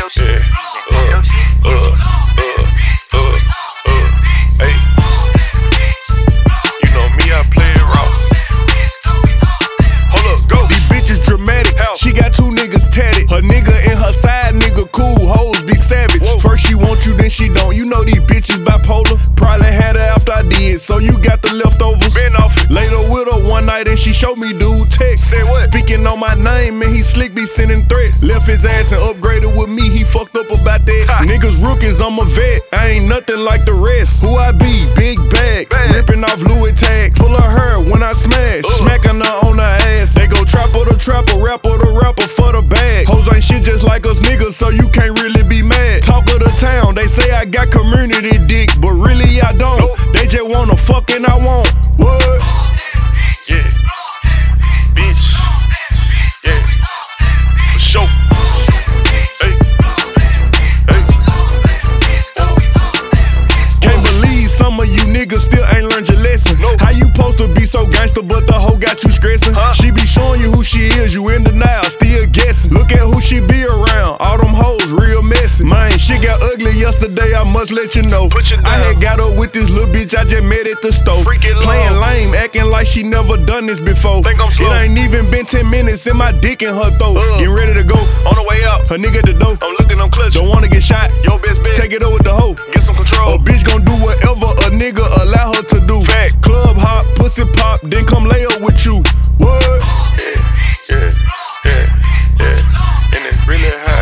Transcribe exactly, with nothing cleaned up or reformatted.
Yeah. Uh, uh, uh, uh, uh, hey. You know me, I play it raw. Hold up, go. These bitches dramatic. How? She got two niggas tatted. Her nigga and her side nigga cool. Hoes be savage. Whoa. First she want you, then she don't. You know these bitches bipolar. Probably had her after I did, so you got the leftovers. Been off it. Later with her one night and she showed me dude text. Say what? Speaking on my name and he slick be sending threats. Left his ass and upgraded with me. He fucked up about that. Ha. Niggas rookies, I'm a vet. I ain't nothing like the rest. Who I be? Big bag. Bag. Ripping off Louis tags. Full of her when I smash. Ugh. Smacking her on her ass. They go trapper the trapper, rapper the rapper for the bag. Hoes ain't shit just like us niggas, so you can't really be mad. Talk of the town, they say I got community dick, but really I don't. Nope. They just wanna fuck and I won't. What? Yeah. Bitch. Yeah. For sure. Hey. Hey. Can't believe some of you niggas still ain't learned your lesson. Nope. How you supposed to be so gangster, but the hoe got you stressing? Huh? She be showing you who she is, you in denial, still guessing. Look at who she be around, all them hoes real messy. Man, shit got ugly yesterday, I must let you know. Put you I down. had got up with this little bitch I just met at the store. Freaking Playing love. lame, acting like she never done this before. Think I'm slow. It ain't even been ten minutes in my dick in her throat. Ugh. Getting ready to go, On the way out. her nigga at the door. I'm looking, I'm clutching. Don't wanna get shot, Your best bet. take it up with the hoe. Get some A control. bitch gon' do whatever a nigga allow her to do. Fact. Club hop, pussy pop, then come lay up with you. What? Yeah. Yeah. Yeah. Yeah. And it's really high.